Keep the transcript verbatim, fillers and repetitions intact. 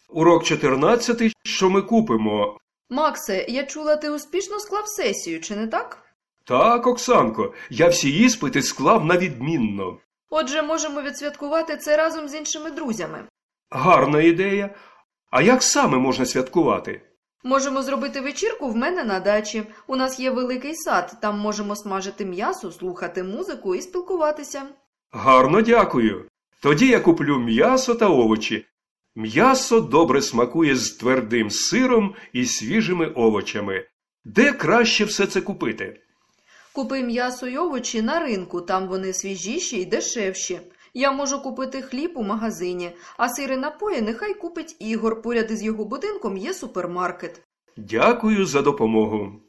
Урок чотирнадцятий, що ми купимо? Максе, я чула, ти успішно склав сесію, чи не так? Так, Оксанко, я всі іспити склав на відмінно. Отже, можемо відсвяткувати це разом з іншими друзями. Гарна ідея. А як саме можна святкувати? Можемо зробити вечірку в мене на дачі. У нас є великий сад, там можемо смажити м'ясо, слухати музику і спілкуватися. Гарно, дякую. Тоді я куплю м'ясо та овочі. М'ясо добре смакує з твердим сиром і свіжими овочами. Де краще все це купити? Купи м'ясо й овочі на ринку, там вони свіжіші і дешевші. Я можу купити хліб у магазині, а сир і напої нехай купить Ігор, поряд із його будинком є супермаркет. Дякую за допомогу.